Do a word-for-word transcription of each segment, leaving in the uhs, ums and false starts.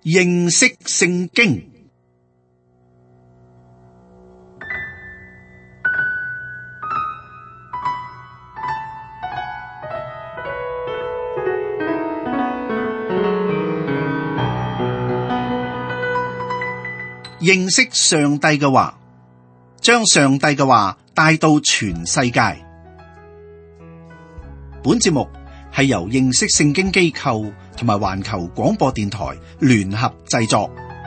認識聖經。認識上帝嘅話，將上帝嘅話帶到全世界。本節目係由認識聖經機構同埋環球廣播電台聯合製作。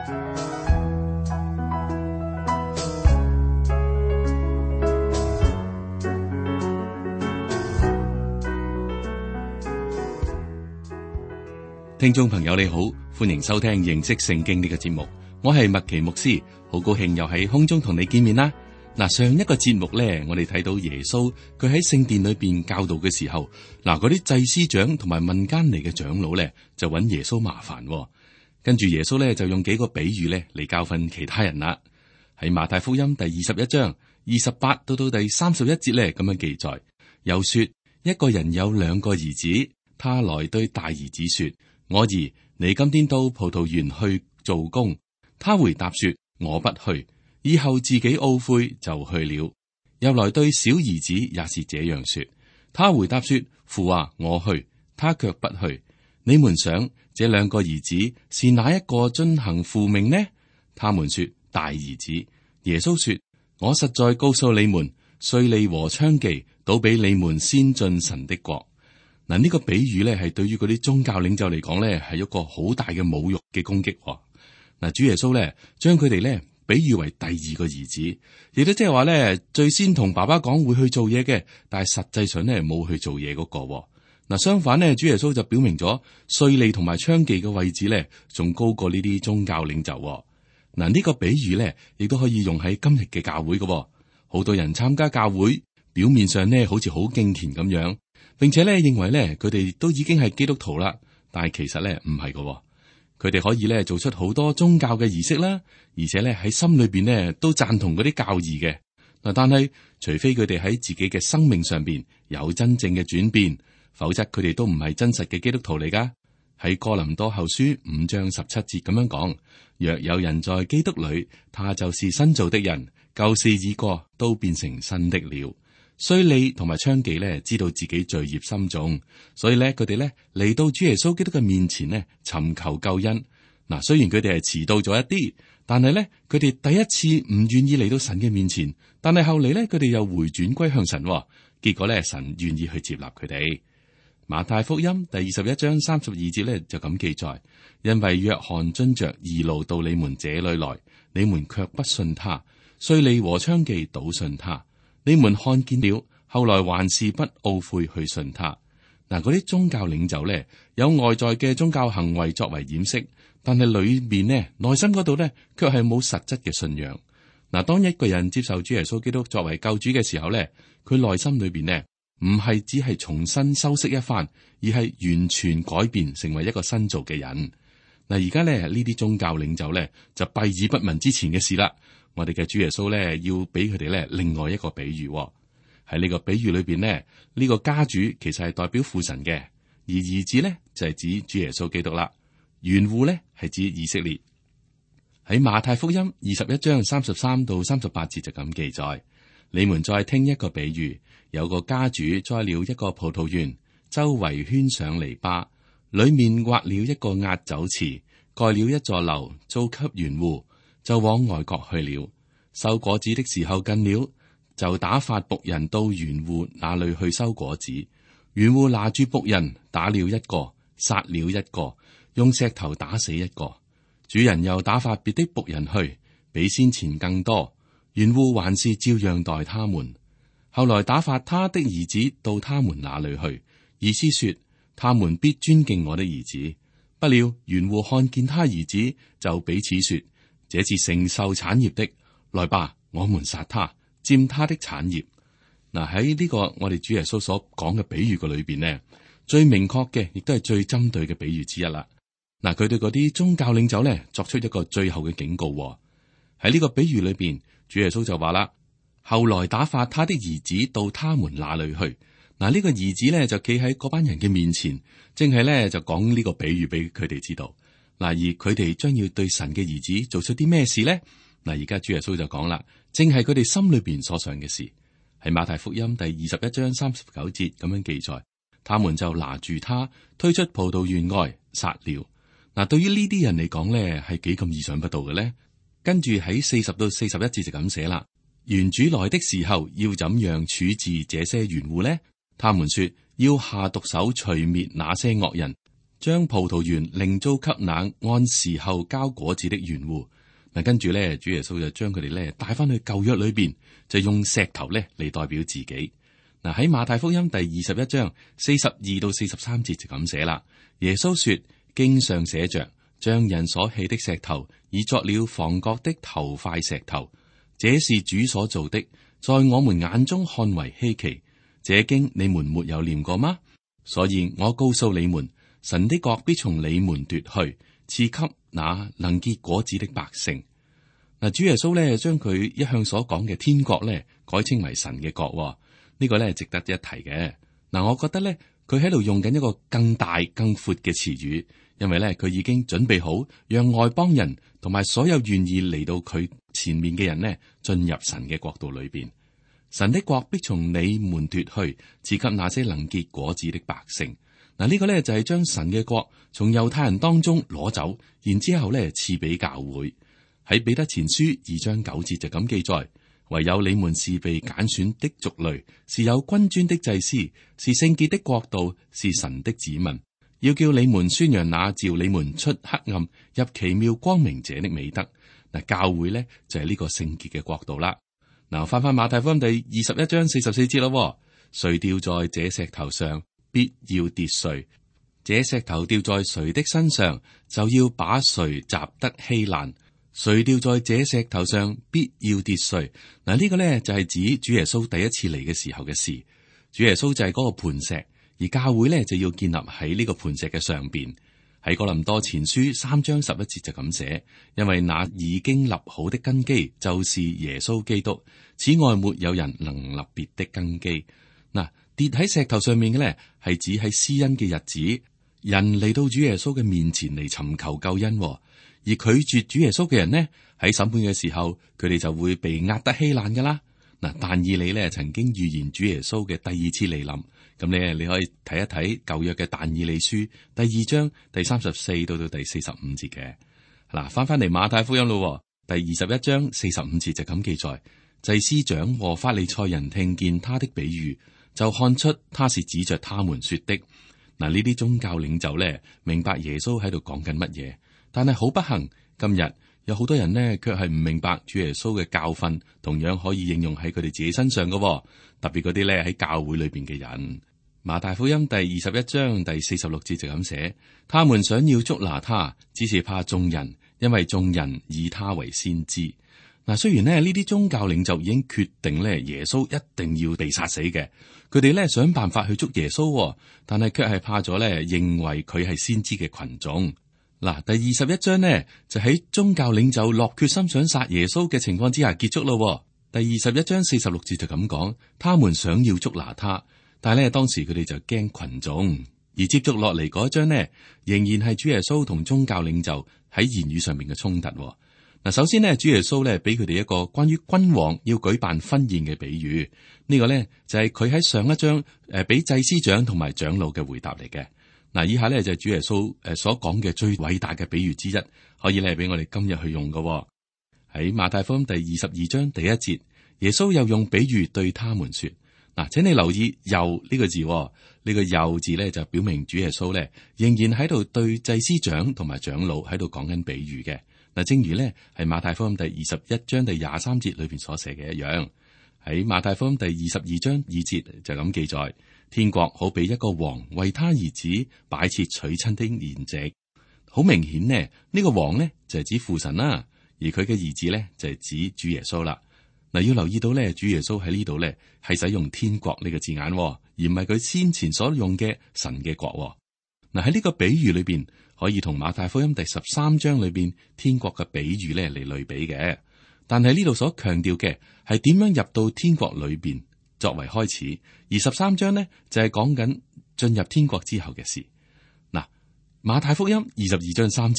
聽眾朋友你好，歡迎收聽認識聖經呢個節目。我係麥奇牧師，好高興又喺空中同你見面啦。嗱，上一個節目咧，我哋睇到耶穌佢喺聖殿裏邊教導嘅時候，嗱，嗰啲祭司長同埋民間嚟嘅長老咧就揾耶穌麻煩，跟住耶穌咧就用幾個比喻咧嚟教訓其他人啦。喺馬太福音第二十一章二十八到到第三十一節咧咁樣記載，又說一個人有兩個兒子，他來對大兒子說：我兒，你今天到葡萄園去做工。他回答說：我不去。以後自己懊悔就去了。又來對小兒子也是這樣說。他回答說：父啊，我去。他卻不去。你們想這兩個兒子是哪一個遵行父命呢？他們說：大兒子。耶穌說：我實在告訴你們，稅吏和娼妓倒比你們先進神的國。嗱，呢個比喻咧係對於嗰啲宗教領袖嚟講咧係一個好大嘅侮辱嘅攻擊。嗱，主耶穌咧將佢哋咧比喻為第二個兒子，亦都即係話咧最先同爸爸講會去做嘢嘅，但係實際上咧冇去做嘢嗰個。嗱，相反咧，主耶穌就表明咗稅吏同埋娼妓嘅位置咧仲高過呢啲宗教領袖。嗱，呢個比喻咧亦都可以用喺今日嘅教會嘅。好多人參加教會，表面上咧好似好敬虔咁樣，並且咧認為咧佢哋都已經係基督徒啦，但係其實咧唔係嘅。佢哋可以咧做出好多宗教嘅儀式啦，而且咧喺心裏邊咧都贊同嗰啲教義嘅嗱。但係除非佢哋喺自己嘅生命上邊有真正嘅轉變，否則佢哋都唔係真實嘅基督徒嚟噶。喺哥林多後書五章十七節咁樣講：若有人在基督裏，他就是新造的人，舊事已過，都變成新的了。稅吏同埋娼妓咧，知道自己罪孽深重，所以咧佢哋咧嚟到主耶穌基督嘅面前咧，尋求救恩。嗱，雖然佢哋係遲到咗一啲，但係咧佢哋第一次唔願意嚟到神嘅面前，但係後嚟咧佢哋又回轉歸向神，結果咧神願意去接納佢哋。馬太福音第二十一章三十二節咧就咁記載：因為約翰遵着義路到你們這裏來，你們卻不信他；稅吏和娼妓倒信他。你們看見了，後來還是不懊悔去信他。嗱，嗰啲宗教領袖咧，有外在嘅宗教行為作為掩飾，但係裏面呢，內心嗰度咧，卻係冇實質嘅信仰。嗱，當一個人接受主耶穌基督作為救主嘅時候咧，佢內心裏邊呢，唔係只係重新修飾一番，而係完全改變，成為一個新造嘅人。嗱，而家咧呢啲宗教領袖咧，就閉耳不聞之前嘅事啦。我哋嘅主耶穌咧，要俾佢哋咧另外一個比喻。喺呢個比喻裏邊呢，呢個家主其實係代表父神嘅，而兒子呢就係指主耶穌基督啦。園戶呢係指以色列。喺馬太福音二十一章三十三到三十八節就咁記載：你們再聽一個比喻，有個家主栽了一個葡萄園，周圍圈上籬笆，裏面挖了一個壓酒池，蓋了一座樓，租給園戶，就往外國去了。收果子的時候近了，就打發僕人到園戶那裏去收果子。園戶拿住僕人，打了一個，殺了一個，用石頭打死一個。主人又打發別的僕人去，比先前更多。園戶還是照樣待他們。後來打發他的兒子到他們那裏去，意思說他們必尊敬我的兒子。不料園戶看見他兒子，就彼此說：這是承受產業的，來吧，我們殺他，佔他的產業。嗱，喺呢個我哋主耶穌所講嘅比喻嘅裏邊呢，最明確嘅，亦都係最針對嘅比喻之一啦。嗱，佢對嗰啲宗教領袖咧作出一個最後嘅警告。喺呢個比喻裏邊，主耶穌就話啦：後來打發他的兒子到他們那裏去。嗱，呢個兒子咧就企喺嗰班人嘅面前，正係咧就講呢個比喻俾佢哋知道。 嗱，而佢哋將要對神嘅兒子做出啲咩事呢？嗱，而家主耶穌就講啦，正係佢哋心裏邊所想嘅事。喺馬太福音第二十一章三十九節咁樣記載，他們就拿住他推出葡萄園外殺了。嗱，對於呢啲人嚟講咧，係幾咁意想不到嘅咧。跟住喺四十到四十一節就咁寫啦。園主來的時候，要怎樣處置這些園戶呢？他們說要下毒手除滅那些惡人，將葡萄園另租給那按時候交果子的園戶。嗱，跟住咧，主耶穌就將佢哋咧帶翻去舊約裏邊，就用石頭咧嚟代表自己。嗱，喺馬太福音第二十一章四十二到四十三節就咁寫啦。耶穌說：經上寫着，將人所棄的石頭，已作了房角的頭塊石頭。這是主所做的，在我們眼中看為稀奇。這經你們沒有念過嗎？所以我告訴你們，神的國必從你們奪去，賜給那能結果子的百姓。嗱，主耶穌咧將佢一向所講嘅天國咧改稱為神嘅國，呢個咧值得一提嘅。嗱，我覺得咧佢喺度用緊一個更大、更闊嘅詞語，因為咧佢已經準備好讓外邦人同埋所有願意嚟到佢前面嘅人呢進入神嘅國度裏邊。神的國必從你們奪去，賜給那些能結果子的百姓。嗱，呢個咧就係將神嘅國從猶太人當中攞走，然之後咧賜俾教會。喺彼得前書二章九節就咁記載：唯有你們是被揀選的族類，是有君尊的祭司，是聖潔的國度，是神的子民，要叫你們宣揚那召你們出黑暗入奇妙光明者的美德。嗱，教會咧就係呢個聖潔嘅國度啦。嗱，翻翻馬太福音第二十一章四十四節咯，誰掉在這石頭上，必要跌碎；這石頭掉在誰的身上，就要把誰砸得稀爛。誰掉在這石頭上，必要跌碎。嗱，呢個咧就係指主耶穌第一次嚟嘅時候嘅事。主耶穌就係嗰個磐石，而教會咧就要建立喺呢個磐石嘅上邊。喺哥林多前書三章十一節就咁寫，因為那已經立好的根基就是耶穌基督，此外沒有人能立別的根基。嗱，跌喺石頭上面嘅咧，係指喺施恩嘅日子，人嚟到主耶穌嘅面前嚟尋求救恩，而拒絕主耶穌嘅人呢，喺審判嘅時候，佢哋就會被壓得稀爛噶啦。嗱，但以理咧曾經預言主耶穌嘅第二次嚟臨。咁咧，你可以睇一睇舊約嘅但以理書第二章第三十四到到第四十五節嘅。嗱，翻翻嚟馬太福音咯，第二十一章四十五節就咁記載：祭司長和法利賽人聽見他的比喻，就看出他是指着他們說的。嗱，呢啲宗教領袖咧明白耶穌喺度講緊乜嘢，但係好不幸，今日有好多人呢，卻係唔明白主耶穌嘅教訓，同樣可以應用喺佢哋自己身上嘅。特別嗰啲咧喺教會裏邊嘅人。馬太福音第二十一章第四十六節就咁寫：他們想要捉拿他，只是怕眾人，因為眾人以他為先知。嗱，雖然咧呢啲宗教領袖已經決定咧耶穌一定要被殺死嘅，佢哋咧想辦法去捉耶穌，但係卻係怕咗咧認為佢係先知嘅群眾。嗱，第二十一章呢，就喺宗教領袖落決心想殺耶穌嘅情況之下結束咯。第二十一章四十六節就咁講，他們想要捉拿他，但係咧當時佢哋就驚群眾。而接續落嚟嗰一章呢，仍然係主耶穌同宗教領袖喺言語上面嘅衝突。嗱，首先呢，主耶穌咧俾佢哋一個關於君王要舉辦婚宴嘅比喻，呢個咧就係佢喺上一章誒俾祭司長同埋長老嘅回答嚟嘅。嗱，以下咧就係主耶穌誒所講嘅最偉大嘅比喻之一，可以咧俾我哋今日去用嘅。喺馬太福音第二十二章第一節，耶穌又用比喻對他們說：嗱，請你留意又呢個字，呢個又字咧就表明主耶穌咧仍然喺度對祭司長同埋長老喺度講緊比喻嘅。嗱，正如咧係馬太福音第二十一章第廿三節裏邊所寫嘅一樣，喺馬太福音第二十二章二節就咁記載：天國好比一個王為他兒子擺設娶親的筵席。好明顯呢，呢個王呢就係指父神啦。而佢嘅兒子咧就係指主耶穌啦。嗱，要留意到咧，主耶穌喺呢度咧係使用天國呢個字眼，而唔係佢先前所用嘅神嘅國。嗱，喺呢個比喻裏邊，可以同馬太福音第十三章裏邊天國嘅比喻咧嚟類比嘅。但係呢度所強調嘅係點樣入到天國裏邊作為開始，而十三章呢就係講緊進入天國之後嘅事。嗱，馬太福音二十二章三節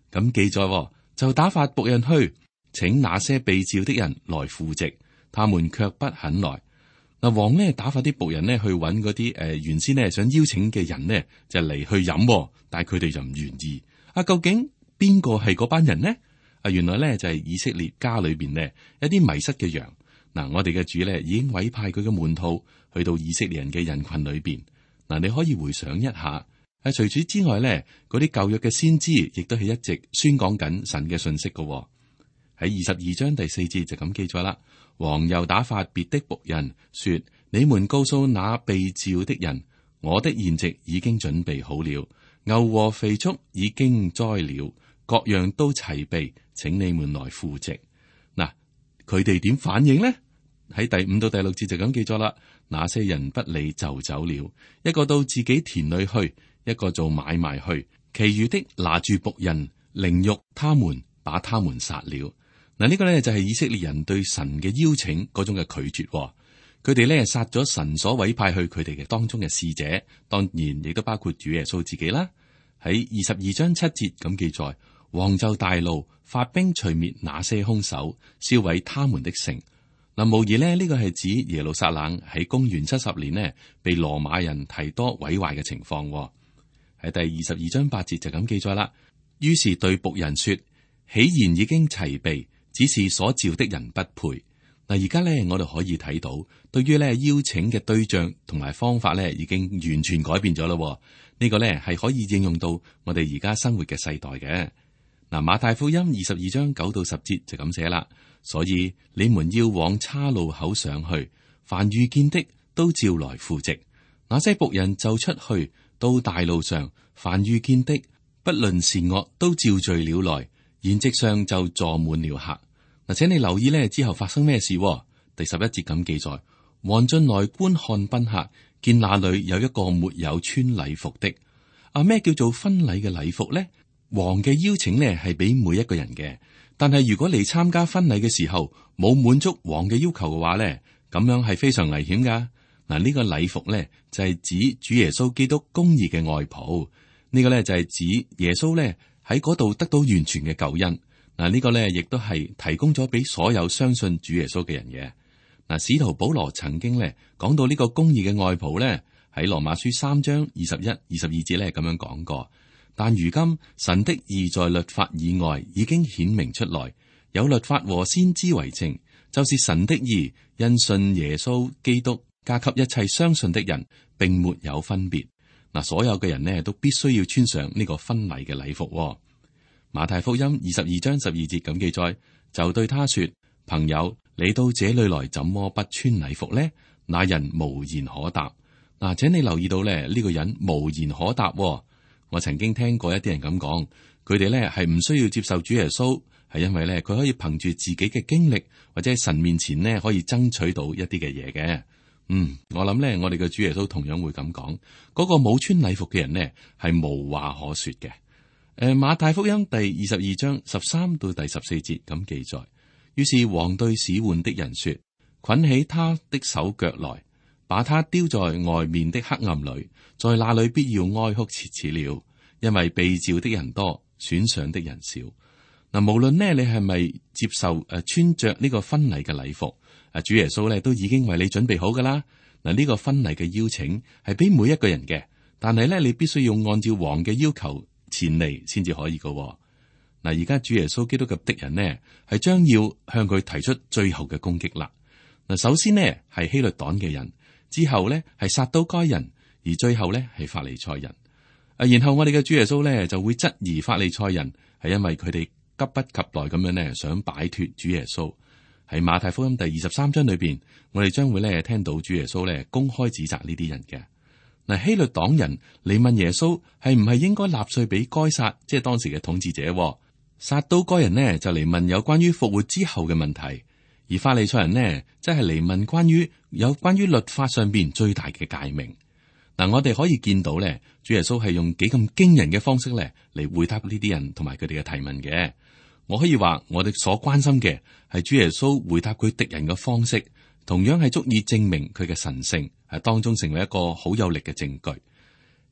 咁記載，就打發僕人去，請那些被召的人來赴席，他們卻不肯來。嗱，王呢打發啲僕人呢去揾嗰啲誒原先呢想邀請嘅人呢就嚟去飲，但係佢哋就唔願意。啊，究竟邊個係嗰班人呢？啊，原來呢就係以色列家裏邊呢一啲迷失嘅羊。嗱，我哋嘅主呢已經委派佢嘅門徒去到以色列人嘅人群裏邊。嗱，你可以回想一下。啊，除此之外呢，嗰啲舊約嘅先知亦都係一直宣講緊神嘅信息嘅。喺二十二章第四節就咁記載啦。王又打發別的僕人說：你們告訴那被召的人，我的筵席已經準備好了，牛和肥畜已經宰了，各樣都齊備，請你們來赴席。嗱，佢哋點反應呢？喺第五到第六節就咁記咗啦。那些人不理就走了，一個到自己田裏去，一個做買賣去，其餘的拿住僕人凌辱他們，把他們殺了。嗱，呢個咧就係以色列人對神嘅邀請嗰種嘅拒絕。佢哋咧殺咗神所委派去佢哋嘅當中嘅使者，當然亦都包括主耶穌自己啦。喺二十二章七節咁記載，王就大怒，發兵除滅那些兇手，燒毀他們的城。嗱，無疑咧呢個係指耶路撒冷喺公元七十年呢被羅馬人提多毀壞嘅情況。喺第二十二章八節就咁記載啦。於是對僕人說：喜筵已經齊備，只是所召的人不配。嗱，而家咧我哋可以睇到，對於咧邀請嘅對象同埋方法咧，已經完全改變咗啦。呢個咧係可以應用到我哋而家生活嘅世代嘅。嗱，馬太福音二十二章九到十節就咁寫啦。所以你們要往岔路口上去，凡遇見的都召來赴席。那些僕人就出去到大路上，凡遇見的不論善惡都召聚了來，筵席上就坐滿了客。嗱，請你留意呢之後發生咩事？第十一節咁記載，王進來觀看賓客，見那裏有一個沒有穿禮服的。啊，咩叫做婚禮嘅禮服呢？王嘅邀請呢係俾每一個人嘅。但係如果你參加婚禮嘅時候冇滿足王嘅要求嘅話咧，咁樣係非常危險噶。嗱，呢個禮服咧就係指主耶穌基督公義嘅外袍，呢個咧就係指耶穌咧喺嗰度得到完全嘅救恩。嗱，呢個咧亦都係提供咗俾所有相信主耶穌嘅人嘅。嗱，使徒保羅曾經咧講到呢個公義嘅外袍咧喺羅馬書三章二十一、二十二節咧咁樣講過。但如今神的義在律法以外已經顯明出來，有律法和先知為證，就是神的義，因信耶穌基督加給一切相信的人，並沒有分別。嗱，所有嘅人呢都必須要穿上呢個婚禮嘅禮服。馬太福音二十二章十二節咁記載，就對他說：朋友，你到這裏來，怎麼不穿禮服呢？那人無言可答。嗱，請你留意到咧，呢個人無言可答。我曾經聽過一啲人咁講，佢哋咧係唔需要接受主耶穌，係因為咧佢可以憑住自己嘅經歷或者喺神面前呢可以爭取到一啲嘅嘢嘅。嗯，我諗咧我哋嘅主耶穌同樣會咁講，嗰個冇穿禮服嘅人呢係無話可說嘅。誒，馬太福音第二十二章十三到第十四節咁記載，於是王對使喚的人說：捆起他的手腳來，把他丟在外面的黑暗裏，在那裏必要哀哭切齒了，因為被召的人多，選上的人少。嗱，無論呢你係咪接受誒穿着呢個婚禮嘅禮服，誒主耶穌咧都已經為你準備好噶啦。嗱，呢個婚禮嘅邀請係俾每一個人嘅，但係咧你必須要按照王嘅要求前嚟先至可以噶。嗱，而家主耶穌基督嘅敵人呢係將要向佢提出最後嘅攻擊啦。嗱，首先呢係希律黨嘅人，之後呢係撒都該人，而最後呢係法利賽人。啊，然後我哋嘅主耶穌呢就會質疑法利賽人，係因為佢哋急不及待咁樣呢想擺脫主耶穌。喺馬太福音第二十三章裏邊，我哋將會呢聽到主耶穌呢公開指責呢啲人嘅。嗱，希律黨人嚟問耶穌係唔係應該納稅俾該撒，即係當時嘅統治者。撒都該人呢就嚟問有關於復活之後嘅問題，而法利賽人呢即係嚟問關於有關於律法上邊最大嘅誡命。嗱，我哋可以見到咧，主耶穌係用幾咁驚人嘅方式咧嚟回答呢啲人同埋佢哋嘅提問嘅。我可以話，我哋所關心嘅係主耶穌回答佢敵人嘅方式，同樣係足以證明佢嘅神聖，係當中成為一個好有力嘅證據。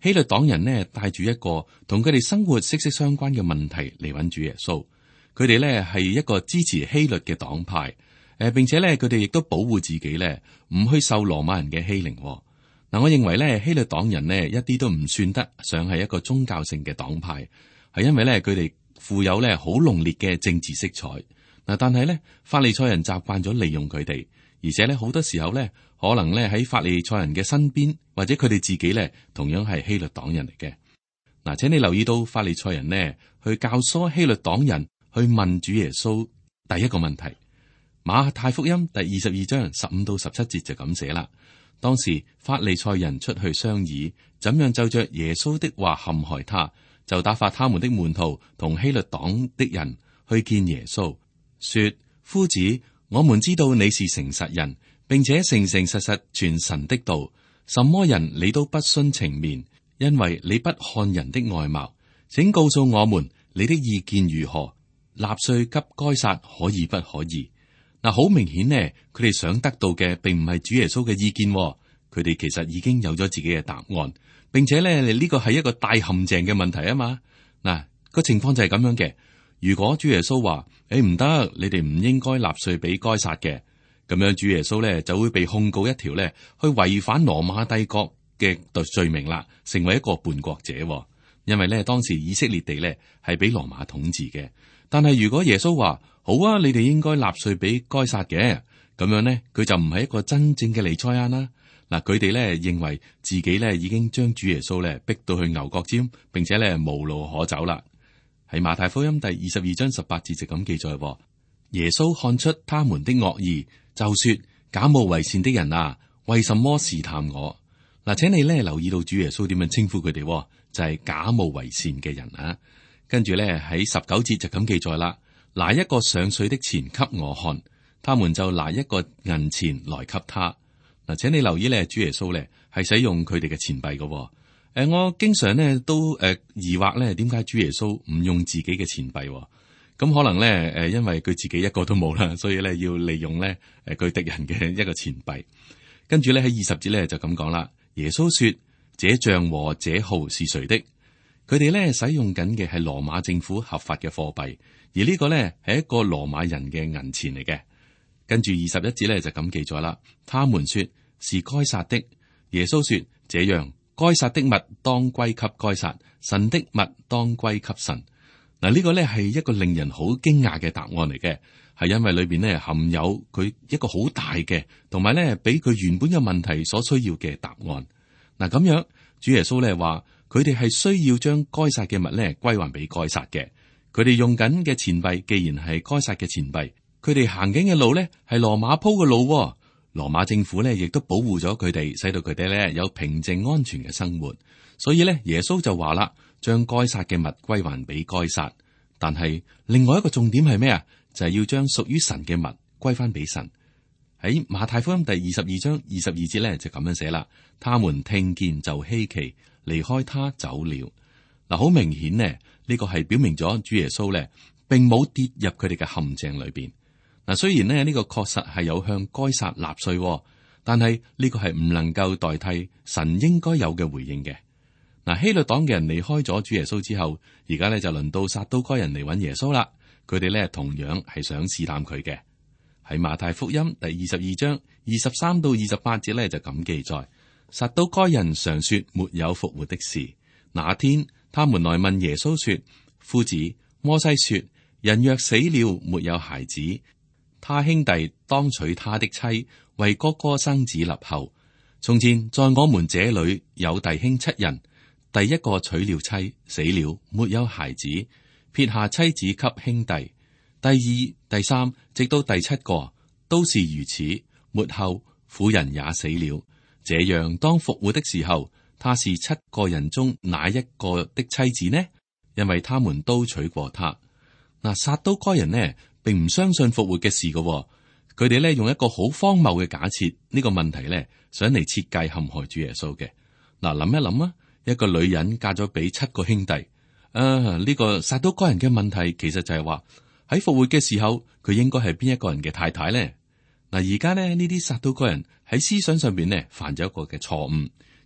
希律黨人呢帶住一個同佢哋生活息息相關嘅問題嚟揾主耶穌。佢哋呢係一個支持希律嘅黨派，誒，並且呢佢哋亦都保護自己呢唔去受羅馬人嘅欺凌。嗱，我認為呢希律黨人呢一啲都唔算得上係一個宗教性嘅黨派，係因為呢佢哋富有呢好濃烈嘅政治色彩。嗱，但係呢法利賽人習慣咗利用佢哋，而且呢好多時候呢可能呢喺法利賽人嘅身邊，或者佢哋自己呢同樣係希律黨人嚟嘅。嗱，請你留意到法利賽人呢去教唆希律黨人去問主耶穌第一個問題。馬太福音第二十二章十五到十七節就咁寫啦。當時法利賽人出去商議，怎樣就着耶穌的話陷害他，就打發他們的門徒同希律黨的人去見耶穌，說：夫子，我們知道你是誠實人，並且誠誠實實傳神的道，什麼人你都不徇情面，因為你不看人的外貌。請告訴我們你的意見如何？納稅給該撒可以不可以？嗱，好明顯呢，佢哋想得到嘅並唔係主耶穌嘅意見，佢哋其實已經有咗自己嘅答案，並且咧呢個係一個大陷阱嘅問題啊嘛。嗱，個情況就係咁樣嘅。如果主耶穌話：誒，唔得，你哋唔應該納稅俾該撒嘅，咁樣主耶穌咧就會被控告一條咧去違反羅馬帝國嘅罪名啦，成為一個叛國者。因為咧當時以色列地咧係俾羅馬統治嘅。但係如果耶穌話：好啊，你哋應該納稅俾該撒嘅，咁樣呢，佢就唔係一個真正嘅彌賽亞啦。嗱，佢哋咧認為自己咧已經將主耶穌咧逼到去牛角尖，並且咧無路可走啦。喺馬太福音第二十二章十八節就咁記載：耶穌看出他們的惡意，就說：假冒為善的人啊，為什麼試探我？嗱，請你咧留意到主耶穌點樣稱呼佢哋，就係、是、假冒為善嘅人啊。跟住咧喺十九節就咁記載啦。拿一個上稅的錢給我看，他們就拿一個銀錢來給他。嗱，請你留意咧，主耶穌咧係使用佢哋嘅錢幣嘅。誒、呃，我經常咧都誒、呃、疑惑咧，點解主耶穌唔用自己嘅錢幣？咁、嗯、可能咧誒、呃，因為佢自己一個都冇啦，所以咧要利用咧誒佢敵人嘅一個錢幣。跟住咧喺二十節咧就咁講啦。耶穌說：這像和這號是誰的？佢哋咧使用緊嘅係羅馬政府合法嘅貨幣。而呢個呢係一個羅馬人嘅銀錢嚟嘅，跟住二十一節呢就咁記載啦。他們說是該撒的，耶穌說：這樣該撒的物當歸給該撒，神的物當歸給神。嗱，呢個呢係一個令人好驚訝嘅答案嚟嘅，係因為裏邊呢含有佢一個好大嘅，同埋呢俾佢原本嘅問題所需要嘅答案。嗱，咁樣主耶穌呢話佢哋係需要將該撒嘅物呢歸還俾該撒嘅。佢哋用緊嘅錢幣，既然係該撒嘅錢幣，佢哋行緊嘅路呢係羅馬鋪嘅路。羅馬政府呢亦都保護咗佢哋，使到佢哋呢有平靜安全嘅生活。所以呢，耶穌就話啦，將該撒嘅物歸還俾該撒。但係另外一個重點係咩啊？就係要將屬於神嘅物歸翻俾神。喺馬太福音第二十二章二十二節呢，就咁樣寫啦。他們聽見就稀奇，離開他走了。嗱，好明顯呢。呢個係表明咗主耶穌咧，並冇跌入佢哋嘅陷阱裏邊。嗱，雖然呢，呢個確實係有向該撒納稅，但係呢個係唔能夠代替神應該有嘅回應嘅。嗱，希律黨嘅人離開咗主耶穌之後，而家咧就輪到撒都該人嚟揾耶穌啦。佢哋咧同樣係想試探佢嘅。喺馬太福音第二十二章二十三到二十八節咧就咁記載：撒都該人常說沒有復活的事。那天他們來問耶穌說：夫子，摩西說，人若死了沒有孩子，他兄弟當娶他的妻，為哥哥生子立後。從前在我們這裏有弟兄七人，第一個娶了妻，死了沒有孩子，撇下妻子給兄弟。第二、第三，直到第七個都是如此。末後婦人也死了。這樣當復活的時候，他是七個人中哪一個的妻子呢？因為他們都娶過他。嗱，撒都該人呢，並唔相信復活嘅事嘅、哦。佢哋咧用一個好荒謬嘅假設，呢、這個問題咧想嚟設計陷害主耶穌嘅。嗱，諗一諗啊，一個女人嫁咗俾七個兄弟，啊呢、這個撒都該人嘅問題，其實就係話喺復活嘅時候，佢應該係邊一個人嘅太太咧？嗱，而家咧呢啲撒都該人喺思想上邊咧犯咗一個嘅錯誤。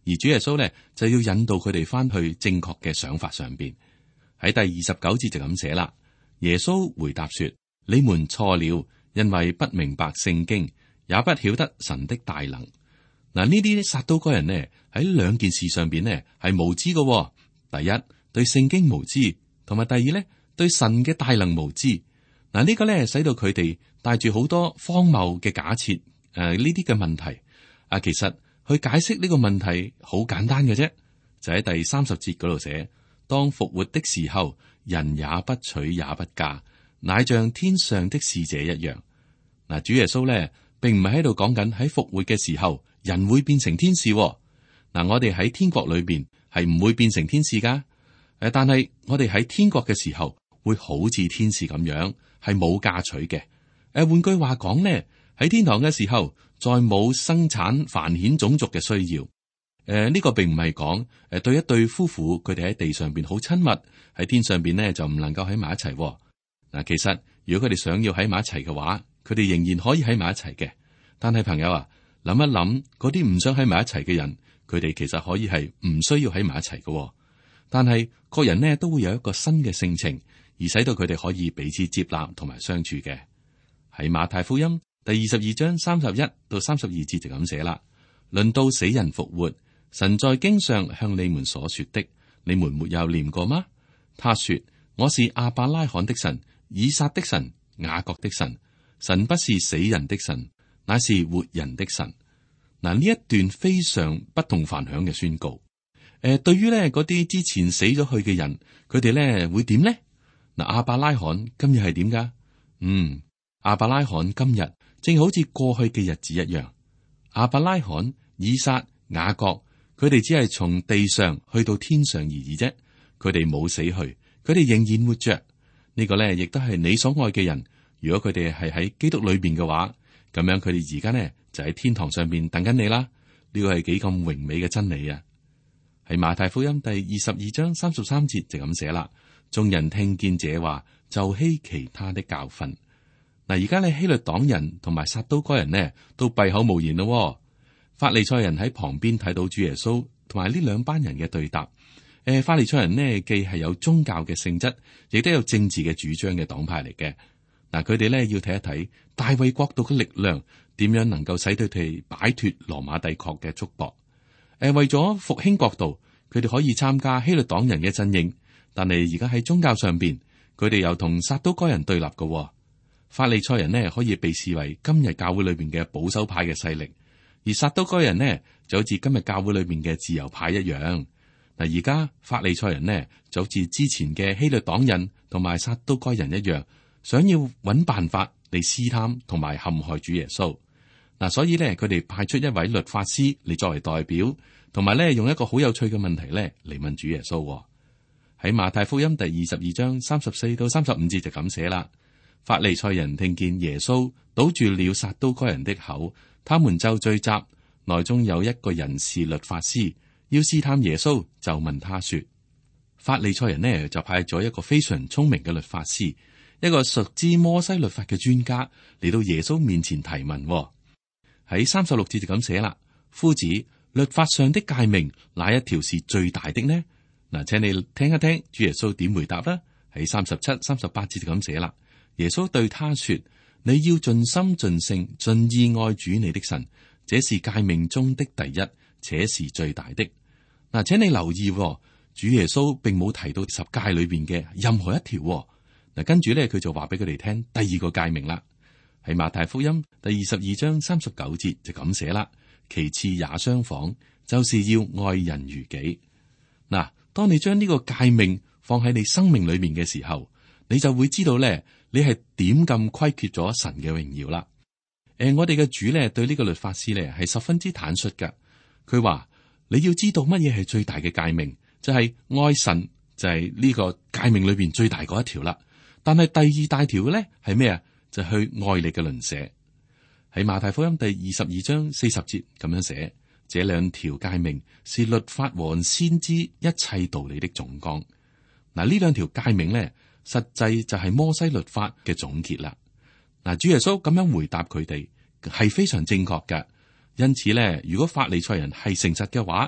而主耶穌咧就要引導佢哋翻去正確嘅想法上邊。喺第二十九節就咁寫啦。耶穌回答說：你們錯了，因為不明白聖經，也不曉得神的大能。嗱，呢啲撒都該人呢喺兩件事上邊呢係無知嘅、哦。第一，對聖經無知，同埋第二咧對神嘅大能無知。嗱，呢個咧使到佢哋帶住好多荒謬嘅假設，誒呢啲嘅問題。啊，其實去解釋呢個問題好簡單嘅啫，就喺第三十節嗰度寫：當復活的時候，人也不娶也不嫁，乃像天上的使者一樣。嗱，主耶穌咧並唔係喺度講緊喺復活嘅時候人會變成天使、哦。嗱，我哋喺天國裏邊係唔會變成天使噶。誒，但係我哋喺天國嘅時候會好似天使咁樣，係冇嫁娶嘅。誒，換句話講咧，喺天堂嘅時候再冇生產繁衍種族嘅需要。誒、呃，呢、這個並唔係講誒對一對夫婦佢哋喺地上邊好親密，喺天上邊咧就唔能夠喺埋一齊。嗱，其實如果佢哋想要喺埋一齊嘅話，佢哋仍然可以喺埋一齊嘅。但係朋友啊，諗一諗嗰啲唔想喺埋一齊嘅人，佢哋其實可以係唔需要喺埋一齊嘅。但係各人呢都會有一個新嘅性情，而使到佢哋可以彼此接納同埋相處嘅。喺馬太福音第二十二章三十一到三十二節就咁寫啦。論到死人復活，神在經上向你們所說的，你們沒有念過嗎？他說：我是亞伯拉罕的神，以撒的神，雅各的神。神不是死人的神，乃是活人的神。嗱，呢一段非常不同凡響嘅宣告。誒、呃，對於咧嗰啲之前死咗去嘅人，佢哋咧會點呢？嗱，亞伯拉罕今日係點噶？嗯，亞伯拉罕今日正好似過去嘅日子一樣。亞伯拉罕、以撒、雅各，佢哋只係從地上去到天上而已啫。佢哋冇死去，佢哋仍然活着。這個、呢個咧亦都係你所愛嘅人。如果佢哋係喺基督裏邊嘅話，咁樣佢哋而家呢就喺天堂上邊等緊你啦。呢、這個係幾咁榮美嘅真理啊！喺馬太福音第二十二章三十三節就咁寫啦。眾人聽見這話，就希奇他的教訓。嗱，而家咧希律黨人同埋撒都該人呢都閉口無言咯。法利賽人喺旁邊睇到主耶穌同埋呢兩班人嘅對答。誒，法利賽人呢既係有宗教嘅性質，亦都有政治嘅主張嘅黨派嚟嘅。嗱，佢哋咧要睇一睇大衛國度嘅力量點樣能夠使到佢哋擺脫羅馬帝國嘅束縛。誒，為咗復興國度，佢哋可以參加希律黨人嘅陣營，但係而家喺宗教上邊，佢哋又同撒都該人對立嘅。法利賽人呢可以被視為今日教會裏邊嘅保守派嘅勢力，而撒都該人呢就好似今日教會裏邊嘅自由派一樣。嗱，而家法利賽人呢就好似之前嘅希律黨人同埋撒都該人一樣，想要揾辦法嚟試探同埋陷害主耶穌。嗱，所以咧，佢哋派出一位律法師嚟作為代表，同埋咧用一個好有趣嘅問題咧嚟問主耶穌。喺馬太福音第二十二章三十四到三十五節就咁寫啦。法利賽人聽見耶穌堵住了撒都該人的口，他們就聚集，內中有一個人是律法師，要試探耶穌，就問他說：法利賽人呢就派咗一個非常聰明嘅律法師，一個熟知摩西律法嘅專家嚟到耶穌面前提問。喺三十六節就咁寫啦，夫子，律法上的誡命，哪一條是最大的呢？嗱，請你聽一聽主耶穌點回答啦。喺三十七、三十八節就咁寫啦。耶穌對他說：你要盡心、盡性、盡意愛主你的神，這是誡命中的第一，且是最大的。嗱，請你留意，主耶穌並冇提到十誡裏邊嘅任何一條。嗱，跟住咧，佢就話俾佢哋聽第二個誡命啦。喺馬太福音第二十二章三十九節就咁寫啦，其次也相仿，就是要愛人如己。嗱，當你將呢個誡命放喺你生命裏面嘅時候，你就會知道咧，你係點咁虧缺咗神嘅榮耀啦。誒、呃，我哋嘅主咧對呢個律法師咧係十分之坦率噶。佢話你要知道乜嘢係最大嘅誡命，就係、是、愛神，就係呢個誡命裏邊最大嗰一條啦。但係第二大條嘅咧係咩啊？就去愛你嘅鄰舍。喺馬太福音第二十二章四十節咁樣寫，這兩條誡命是律法和先知一切道理的總綱。嗱，呢兩條誡命咧，實際就係摩西律法嘅總結啦。嗱，主耶穌咁樣回答佢哋係非常正確嘅。因此咧，如果法利賽人係誠實嘅話，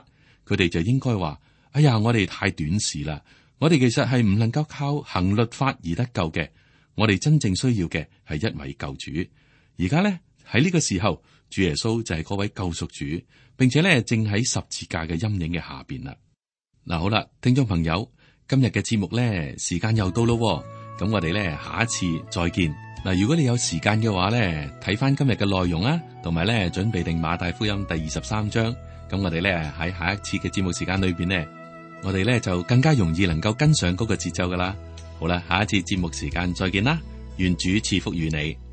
佢哋就應該話：哎呀，我哋太短視啦！我哋其實係唔能夠靠行律法而得救嘅。我哋真正需要嘅係一位救主。而家咧喺呢個時候，主耶穌就係嗰位救贖主，並且咧正喺十字架嘅陰影嘅下邊啦。嗱，好啦，聽眾朋友，今日嘅節目咧時間又到咯，咁我哋咧下一次再見。嗱，如果你有時間嘅話咧，睇翻今日嘅內容啊，同埋咧準備定馬太福音第二十三章，咁我哋咧喺下一次嘅節目時間裏邊咧，我哋咧就更加容易能夠跟上嗰個節奏噶啦。好啦，下一次節目時間再見啦，願主賜福於你。